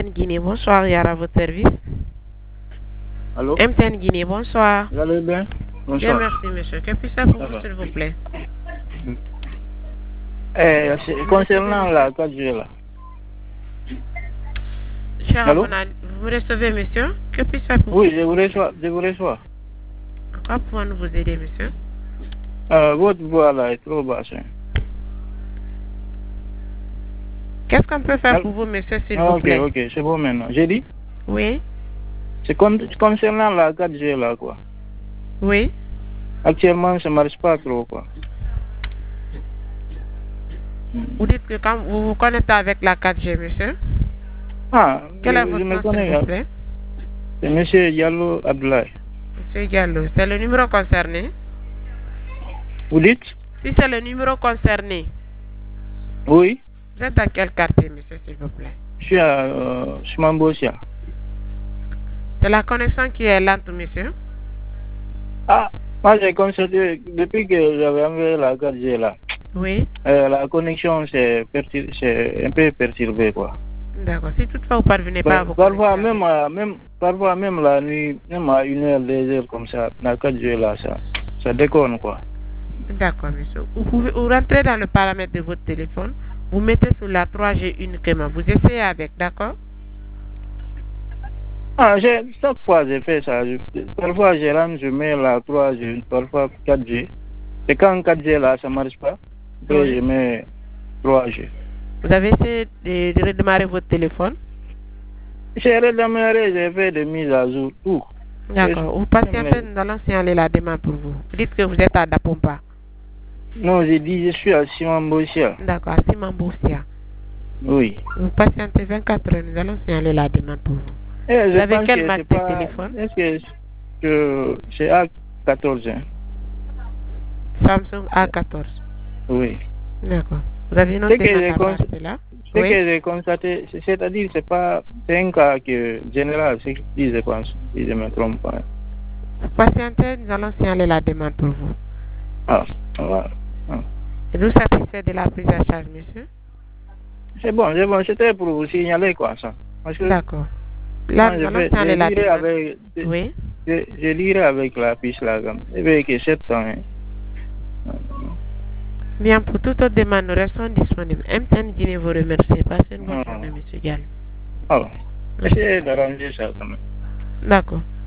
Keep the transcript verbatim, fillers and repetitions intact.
Guinée, bonsoir, Yara, à votre service. Allô? M T N Guinée, bonsoir. Vous allez bien? Bonsoir. Bien, merci, monsieur. Que puis-je faire pour vous, s'il vous plaît? Eh, concernant la quatre G là. Cher Allô? abonné, vous me recevez, monsieur? Que puis-je faire pour vous? Oui, je vous reçois. Je vous reçois. Encore pouvons-nous vous aider, monsieur? Euh, votre voix là est trop basse. Hein. Qu'est-ce qu'on peut faire Allô? pour vous, monsieur, s'il Ah, vous ok, plaît? ok, c'est bon maintenant. J'ai dit? Oui? C'est con concernant la quatre G là, quoi. Oui? Actuellement, ça ne marche pas trop, quoi. Vous dites que quand vous vous connectez avec la quatre G, monsieur? Ah, Quel je, est votre je me nom, connais. s'il vous plaît? C'est monsieur Diallo Abdoulaye. Monsieur Diallo, c'est le numéro concerné? Vous dites? Si c'est le numéro concerné, Oui. vous êtes dans quel quartier, monsieur, s'il vous plaît? Je suis à euh, Chimambosia. C'est la connexion qui est lente, monsieur? Ah, moi j'ai constaté, depuis que j'avais envoyé la quatre G là, Oui? euh, la connexion c'est un peu perturbée, quoi. D'accord. Si toutefois vous ne parvenez pas à vous Parfois connecter même, à, même, parfois même la nuit, même à une heure, deux heures comme ça, la quatre G là, ça, ça déconne, quoi. D'accord, monsieur. Vous, pouvez, vous rentrez dans le paramètre de votre téléphone, vous mettez sur la trois G uniquement. Vous essayez avec, d'accord? Ah, chaque fois j'ai fait ça. Je, parfois je rentre, je mets la trois G, parfois quatre G. Et quand quatre G là, ça ne marche pas, après oui. Je mets trois G. Vous avez essayé de, de redémarrer votre téléphone? J'ai redémarré, j'ai fait des mises à jour, tout. D'accord. Vous patientez, nous allons signaler la demande pour vous. Vous dites que vous êtes à Dapompa. Non, j'ai dit je suis à Simambossia. D'accord, à Simambossia. Oui. Vous patientez vingt-quatre heures, nous allons signaler la demande pour vous. Eh, vous avez quelle marque de pas... téléphone? Est-ce que c'est A quatorze? Hein? Samsung A quatorze. Oui. D'accord. Vous avez noté ma carte là? Ce oui. que j'ai constaté, c'est-à-dire c'est pas c'est un cas que général, c'est ce que je pense, si je ne me trompe pas. Patientez, nous allons signaler la demande pour vous. Ah, voilà. Ah. Êtes-vous satisfait de la prise en charge, monsieur? C'est bon, c'est bon, c'était pour vous signaler quoi ça. D'accord. Là, nous allons signaler la demande. Avec, oui. Je, je lirai avec la puce là, avec sept ans. Hein. Bien, pour toute autre demande, nous restons disponibles. M T N Guinée vous remercie. Passez une bonne journée, monsieur Diallo. Ah, essayez d'arranger ça quand même. D'accord.